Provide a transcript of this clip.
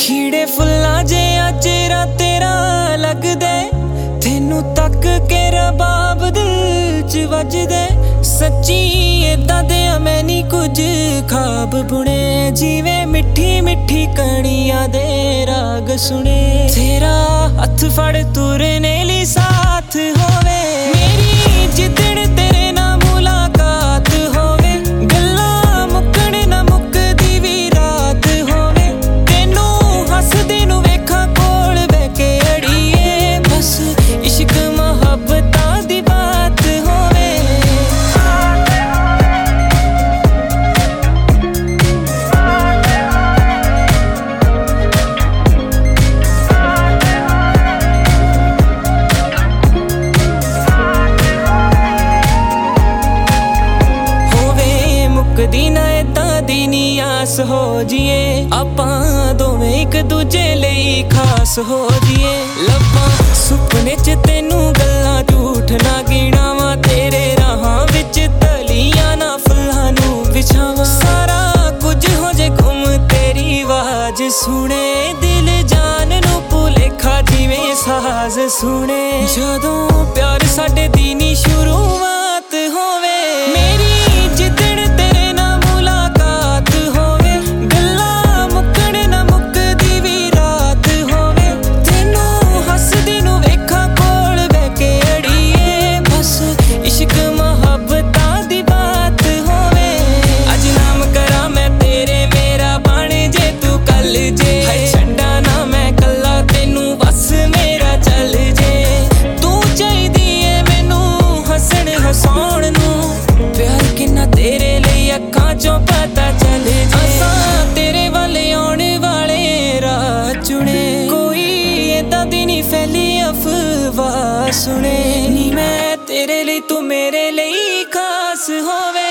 खीड़े फुल्लां जिहा चेहरा तेरा लगदा तैनू तक के रबाब दिल च वजदा सच्ची इदां दे मैं नी कुछ ख्वाब बुने जिवें मिठी मिठी कणियां दे राग सुने तेरा हत्थ फड़ तुरने लई साथ होवे मेरी जिदण तेरे नाल मुलाकात होवे गल्लां मुक्कण ना मुक्कदी वी रात होवे तैनू हसदे नू वेखां कोल बैठ के अड़ीए बस इश्क मुहब्बतां दी बात होवे मुकदी ना इदां दी नी आस हो जिए आपां दोवें इक दूजे लई खास हो जिए लब्बां सुपने च तैनू गल्लां झूठ ना गिणावां तेरे राहां विच तलियां ना फुल्लां नू बिछावां सारा कुछ हो जे गुम तेरी आवाज सुने दिल जान नू भुलेखा जिवें साज सुने जदों प्यार साडे दी नी शुरुआत होवे मेरी जिदण तेरे नाल मुलाकात होवे गल्लां मुक्कण ना मुक्कदी वी रात होवे तैनू हसदी नू वेखां कोल बैठ के अड़ीए बस इश्क मुहब्बतां दी बात होवे अज नाम करा मैं तेरे मेरा बण जे तू कल जे छड्डा ना मैं कल्ला तैनू बस मेरा चल जे तू चाहीदी ऐ मैनू हसन हसाउण नू प्यार किन्ना तेरे लिए अखां चों पता चले असां तेरे वाले आने वाले राह चुने कोई इदां दी नी फैली अफवाह सुने नी मैं तेरे लिए तू मेरे लिए खास होवे।